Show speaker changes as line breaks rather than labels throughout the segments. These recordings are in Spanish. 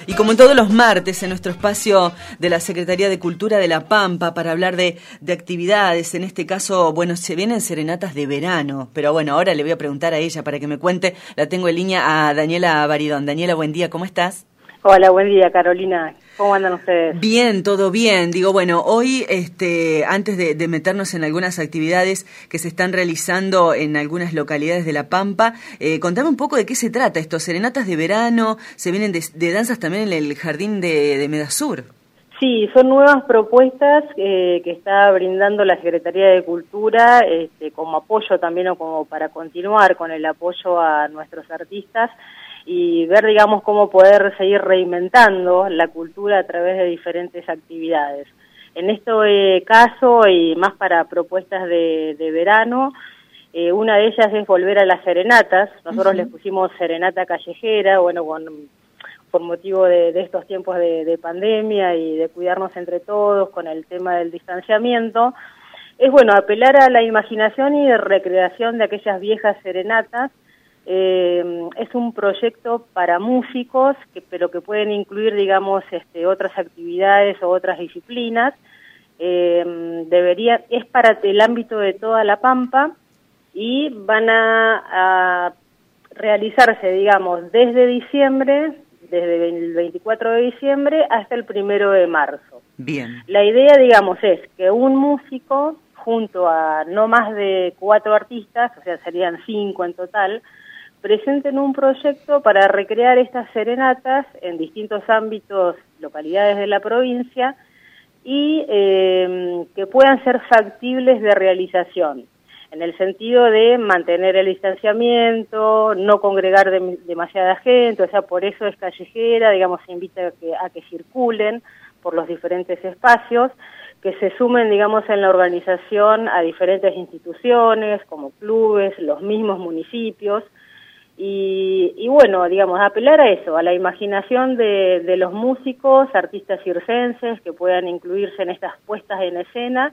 Y como todos los martes en nuestro espacio de la Secretaría de Cultura de La Pampa para hablar de actividades, en este caso, bueno, se vienen serenatas de verano, pero bueno, ahora le voy a preguntar a ella para que me cuente, la tengo en línea a Daniela Baridón. Daniela, buen día, ¿cómo estás?
Hola, buen día, Carolina. ¿Cómo andan ustedes?
Bien, todo bien. Digo, bueno, hoy, antes de meternos en algunas actividades que se están realizando en algunas localidades de La Pampa, contame un poco de qué se trata esto. Serenatas de verano, se vienen de danzas también en el jardín de Medasur.
Sí, son nuevas propuestas que está brindando la Secretaría de Cultura como apoyo también o como para continuar con el apoyo a nuestros artistas y ver, digamos, cómo poder seguir reinventando la cultura a través de diferentes actividades. En este caso, y más para propuestas de verano, una de ellas es volver a las serenatas. Nosotros les pusimos serenata callejera, bueno, por motivo de estos tiempos de pandemia y de cuidarnos entre todos con el tema del distanciamiento. Es bueno apelar a la imaginación y de recreación de aquellas viejas serenatas. Es un proyecto para músicos, pero que pueden incluir, digamos, otras actividades o otras disciplinas. Es para el ámbito de toda La Pampa y van a realizarse, digamos, desde el 24 de diciembre hasta el 1 de marzo.
Bien.
La idea, digamos, es que un músico, junto a no más de 4 artistas, o sea, serían 5 en total, presenten un proyecto para recrear estas serenatas en distintos ámbitos, localidades de la provincia, y que puedan ser factibles de realización, en el sentido de mantener el distanciamiento, no congregar demasiada gente, o sea, por eso es callejera, digamos, se invita a que circulen por los diferentes espacios, que se sumen, digamos, en la organización a diferentes instituciones, como clubes, los mismos municipios, y bueno, digamos, apelar a eso, a la imaginación de los músicos, artistas circenses, que puedan incluirse en estas puestas en escena,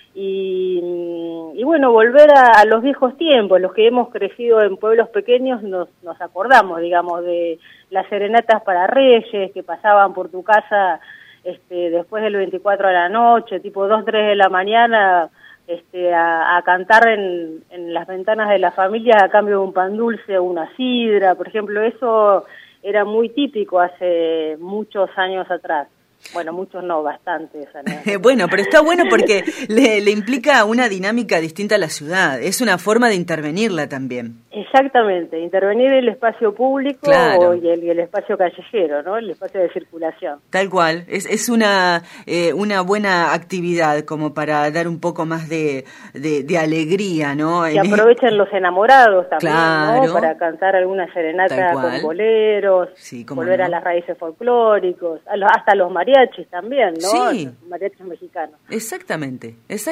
y bueno, volver a los viejos tiempos. Los que hemos crecido en pueblos pequeños nos acordamos, digamos, de las serenatas para reyes que pasaban por tu casa después del 24 a la noche, tipo 2, 3 de la mañana, a cantar en las ventanas de las familias a cambio de un pan dulce o una sidra, por ejemplo. Eso era muy típico hace muchos años atrás. Bueno, muchos no, bastantes.
Bueno, pero está bueno porque le implica una dinámica distinta a la ciudad. Es una forma de intervenirla también.
Exactamente, intervenir el espacio público,
claro,
y el espacio callejero, ¿no? El espacio de circulación.
Tal cual, es una buena actividad como para dar un poco más de alegría, ¿no?
Y aprovechan los enamorados también,
claro,
¿no? Para cantar alguna serenata con boleros,
sí,
volver a las raíces folclóricos, hasta los mariachis también, ¿no?
Sí.
Los mariachis mexicanos.
Exactamente.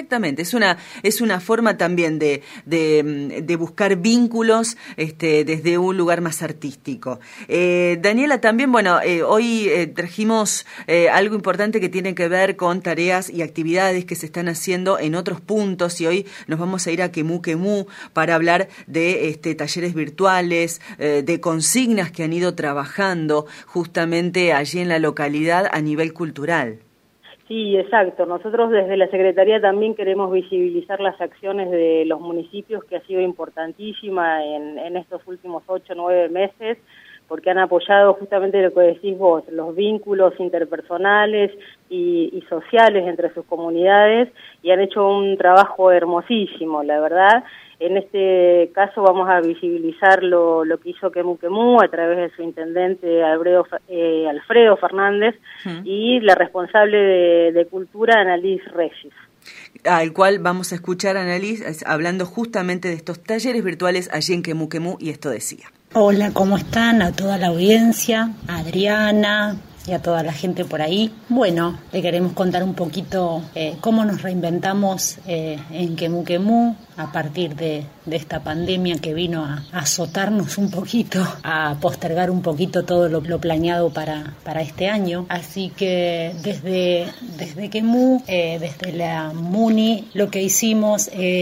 Es una forma también de buscar vínculos desde un lugar más artístico. Daniela, también, bueno, hoy trajimos algo importante que tiene que ver con tareas y actividades que se están haciendo en otros puntos, y hoy nos vamos a ir a Quemú para hablar de talleres virtuales, de consignas que han ido trabajando justamente allí en la localidad a nivel cultural.
Sí, exacto. Nosotros desde la Secretaría también queremos visibilizar las acciones de los municipios, que ha sido importantísima en estos últimos 8 o 9 meses, porque han apoyado justamente lo que decís vos, los vínculos interpersonales y sociales entre sus comunidades, y han hecho un trabajo hermosísimo, la verdad. En este caso vamos a visibilizar lo que hizo Quemú a través de su intendente Alfredo Fernández y la responsable de Cultura, Annalise Regis.
Al cual vamos a escuchar a Annalise hablando justamente de estos talleres virtuales allí en Quemú, y esto decía.
Hola, ¿cómo están? A toda la audiencia, a Adriana y a toda la gente por ahí. Bueno, le queremos contar un poquito cómo nos reinventamos en Quemú a partir de esta pandemia que vino a azotarnos un poquito, a postergar un poquito todo lo planeado para este año. Así que desde Quemú, desde la MUNI, lo que hicimos es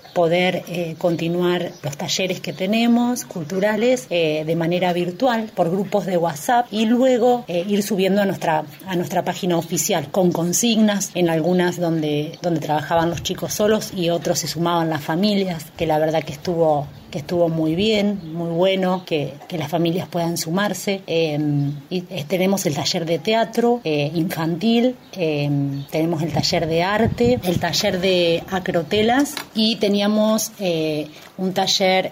poder continuar los talleres que tenemos, culturales, de manera virtual, por grupos de WhatsApp, y luego ir subiendo a nuestra página oficial, con consignas, en algunas donde trabajaban los chicos solos y otros se sumaban las familias, que la verdad que estuvo muy bien, muy bueno, que las familias puedan sumarse. Y tenemos el taller de teatro infantil, tenemos el taller de arte, el taller de acrotelas, y teníamos un taller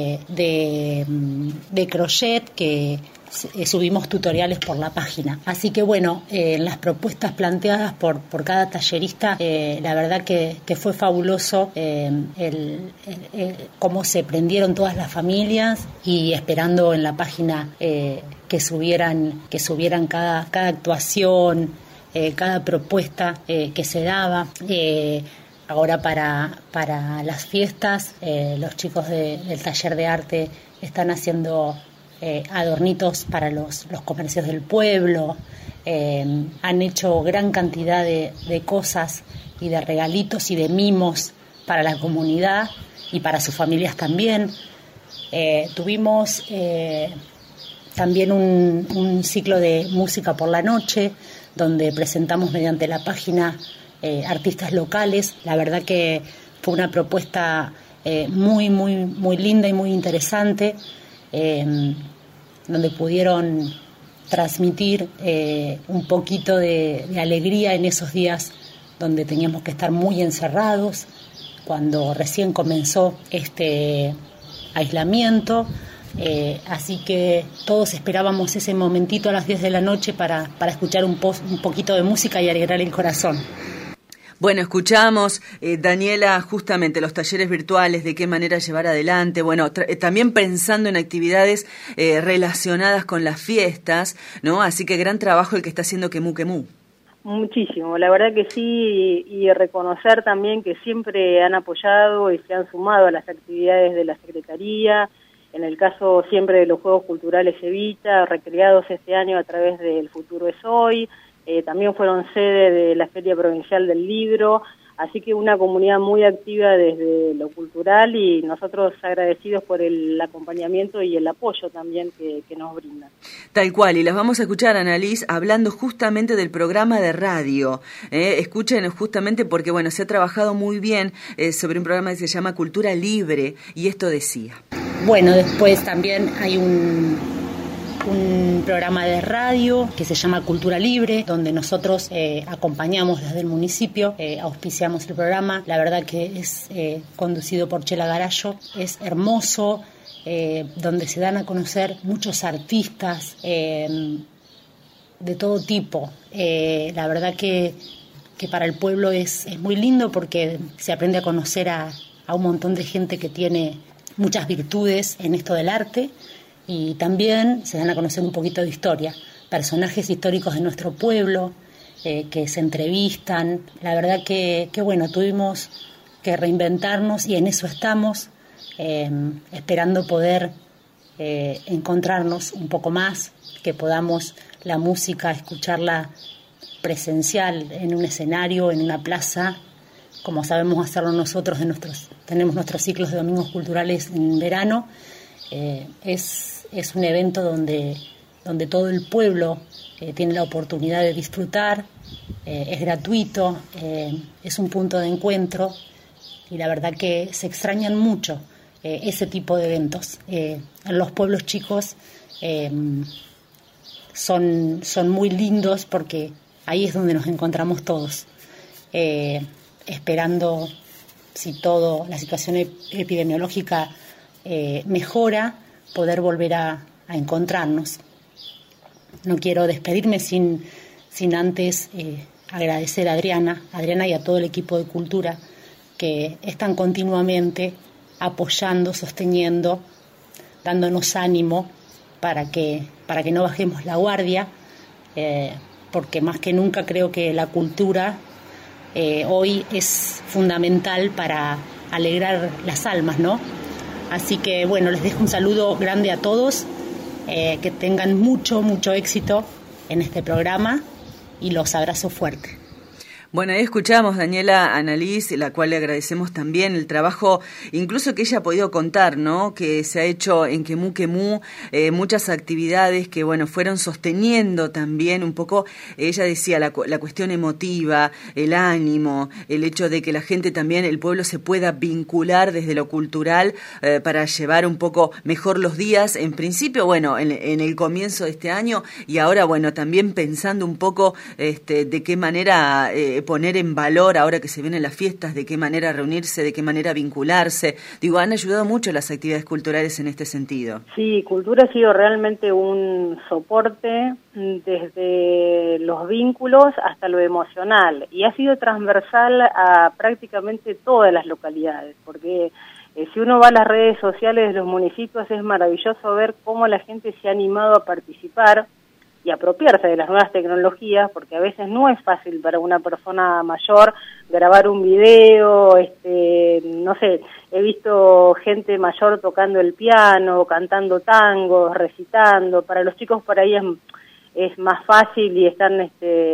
de crochet que subimos tutoriales por la página. Así que bueno, las propuestas planteadas por cada tallerista, la verdad que fue fabuloso cómo se prendieron todas las familias, y esperando en la página que subieran cada actuación, cada propuesta que se daba. Ahora para las fiestas, los chicos del taller de arte están haciendo adornitos para los comercios del pueblo, han hecho gran cantidad de cosas y de regalitos y de mimos para la comunidad y para sus familias también. Tuvimos también un ciclo de música por la noche, donde presentamos mediante la página artistas locales. La verdad que fue una propuesta muy, muy, muy linda y muy interesante, donde pudieron transmitir un poquito de alegría en esos días donde teníamos que estar muy encerrados, cuando recién comenzó este aislamiento. Así que todos esperábamos ese momentito a las 10 de la noche para escuchar un poquito de música y alegrar el corazón.
Bueno, escuchamos, Daniela, justamente los talleres virtuales, de qué manera llevar adelante, bueno, también pensando en actividades relacionadas con las fiestas, ¿no? Así que gran trabajo el que está haciendo Quemú Quemú.
Muchísimo, la verdad que sí, y reconocer también que siempre han apoyado y se han sumado a las actividades de la Secretaría, en el caso siempre de los Juegos Culturales Evita, recreados este año a través del Futuro es Hoy. También fueron sede de la Feria Provincial del Libro, así que una comunidad muy activa desde lo cultural, y nosotros agradecidos por el acompañamiento y el apoyo también que nos brindan.
Tal cual, y las vamos a escuchar, Annalise, hablando justamente del programa de radio. Escuchen justamente porque, bueno, se ha trabajado muy bien sobre un programa que se llama Cultura Libre, y esto decía.
Bueno, después también hay un programa de radio que se llama Cultura Libre, donde nosotros acompañamos desde el municipio, auspiciamos el programa. La verdad que es conducido por Chela Garallo, es hermoso, donde se dan a conocer muchos artistas de todo tipo. La verdad que para el pueblo es muy lindo, porque se aprende a conocer a un montón de gente que tiene muchas virtudes en esto del arte. Y también se dan a conocer un poquito de historia, personajes históricos de nuestro pueblo, que se entrevistan. La verdad que bueno, tuvimos que reinventarnos, y en eso estamos, esperando poder encontrarnos un poco más, que podamos la música escucharla presencial en un escenario, en una plaza, como sabemos hacerlo nosotros. Tenemos nuestros ciclos de domingos culturales en verano. Es un evento donde todo el pueblo tiene la oportunidad de disfrutar, es gratuito, es un punto de encuentro, y la verdad que se extrañan mucho ese tipo de eventos. En los pueblos chicos son muy lindos, porque ahí es donde nos encontramos todos, esperando, si la situación epidemiológica mejora, poder volver a encontrarnos. No quiero despedirme sin antes agradecer a Adriana y a todo el equipo de Cultura, que están continuamente apoyando, sosteniendo, dándonos ánimo para que no bajemos la guardia, porque más que nunca creo que la cultura hoy es fundamental para alegrar las almas, ¿no? Así que bueno, les dejo un saludo grande a todos, que tengan mucho éxito en este programa, y los abrazo fuerte.
Bueno, ahí escuchamos Daniela Annalise, la cual le agradecemos también el trabajo, incluso que ella ha podido contar, ¿no? Que se ha hecho en Kemú Kemú, muchas actividades que, bueno, fueron sosteniendo también un poco, ella decía, la cuestión emotiva, el ánimo, el hecho de que la gente también, el pueblo se pueda vincular desde lo cultural para llevar un poco mejor los días, en principio, bueno, en el comienzo de este año, y ahora, bueno, también pensando un poco de qué manera poner en valor ahora que se vienen las fiestas, de qué manera reunirse, de qué manera vincularse. Digo, han ayudado mucho las actividades culturales en este sentido.
Sí, cultura ha sido realmente un soporte desde los vínculos hasta lo emocional y ha sido transversal a prácticamente todas las localidades, porque si uno va a las redes sociales de los municipios es maravilloso ver cómo la gente se ha animado a participar y apropiarse de las nuevas tecnologías, porque a veces no es fácil para una persona mayor grabar un video, no sé, he visto gente mayor tocando el piano, cantando tangos, recitando. Para los chicos por ahí es más fácil y están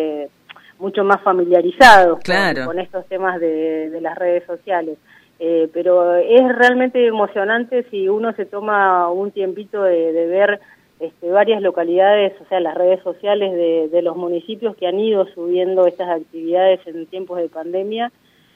mucho más familiarizados con estos temas de las redes sociales. Pero es realmente emocionante si uno se toma un tiempito de ver varias localidades, o sea, las redes sociales de los municipios que han ido subiendo estas actividades en tiempos de pandemia.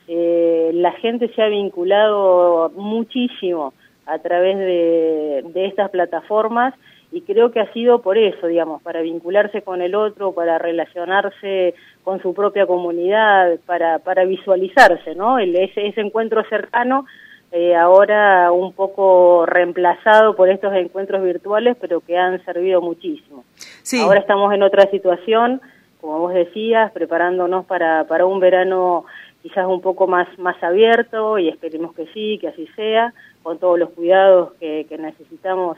La gente se ha vinculado muchísimo a través de estas plataformas y creo que ha sido por eso, digamos, para vincularse con el otro, para relacionarse con su propia comunidad, para visualizarse, ¿no? Ese encuentro cercano, ahora un poco reemplazado por estos encuentros virtuales, pero que han servido muchísimo. Sí. Ahora estamos en otra situación, como vos decías, preparándonos para un verano quizás un poco más abierto, y esperemos que sí, que así sea, con todos los cuidados que necesitamos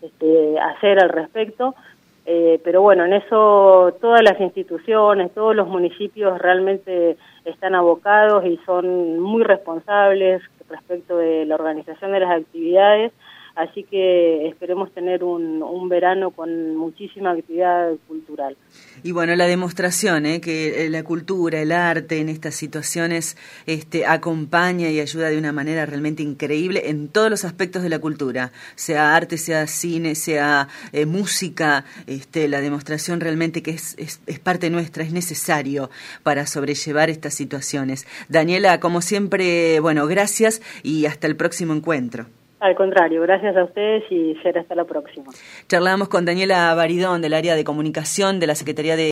hacer al respecto. Pero bueno, en eso todas las instituciones, todos los municipios realmente están abocados y son muy responsables respecto de la organización de las actividades, así que esperemos tener un verano con muchísima actividad cultural.
Y bueno, la demostración, que la cultura, el arte en estas situaciones acompaña y ayuda de una manera realmente increíble en todos los aspectos de la cultura, sea arte, sea cine, sea música, la demostración realmente que es parte nuestra, es necesario para sobrellevar estas situaciones. Daniela, como siempre, bueno, gracias y hasta el próximo encuentro.
Al contrario, gracias a ustedes y será hasta la próxima.
Charlamos con Daniela Baridón del área de comunicación de la Secretaría de